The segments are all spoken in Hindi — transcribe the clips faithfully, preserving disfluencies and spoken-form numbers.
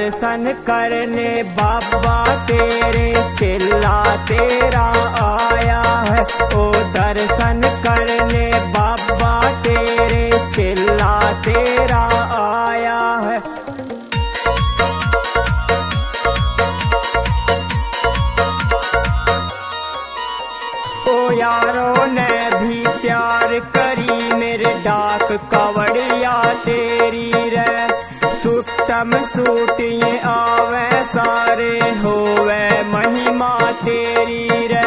दर्शन करने बाबा तेरे चेला तेरा आया है। ओ दर्शन करने बाबा तेरे चेला तेरा आया है। ओ यारों ने भी प्यार करी मेरे डाक कवड़िया तेरी रे। सुट्टम सूट ये आवे सारे होवे महिमा तेरी रे।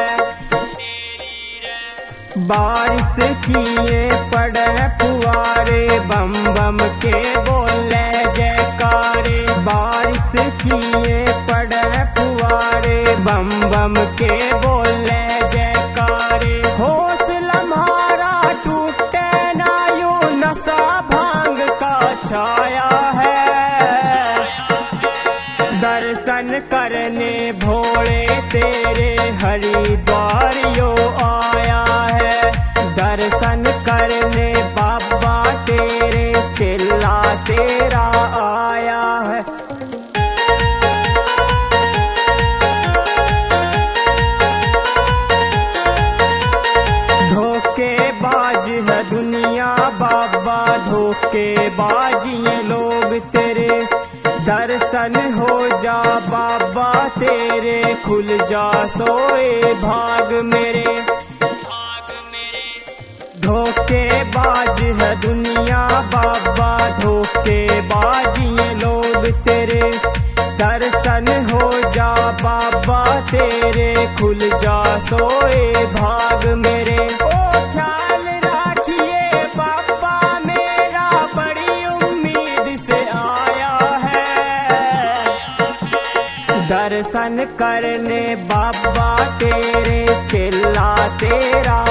बारिश किए पड़े फुआरे बम बम के बोले जयकारे। बारिश किए पड़े फुआरे बम बम के बोले जयकारे। हौसला म्हारा टूटे ना यूं नशा भांग का छाया है। दर्शन करने भोले तेरे हरिद्वार यो आया है। दर्शन करने बाबा तेरे चेला तेरा आया है। धोखेबाज है दुनिया बाबा धोखेबाज ये लोग तेरे। दर्शन हो जा बाबा तेरे खुल जा सोए भाग मेरे। धोखेबाज है दुनिया बाबा धोखेबाज ये लोग तेरे। दर्शन हो जा बाबा तेरे खुल जा सोए भाग मेरे। ओ ख्याल राखिए बाबा मेरा बड़ी उम्मीद से आया है। दर्शन करने बाबा तेरे चेला तेरा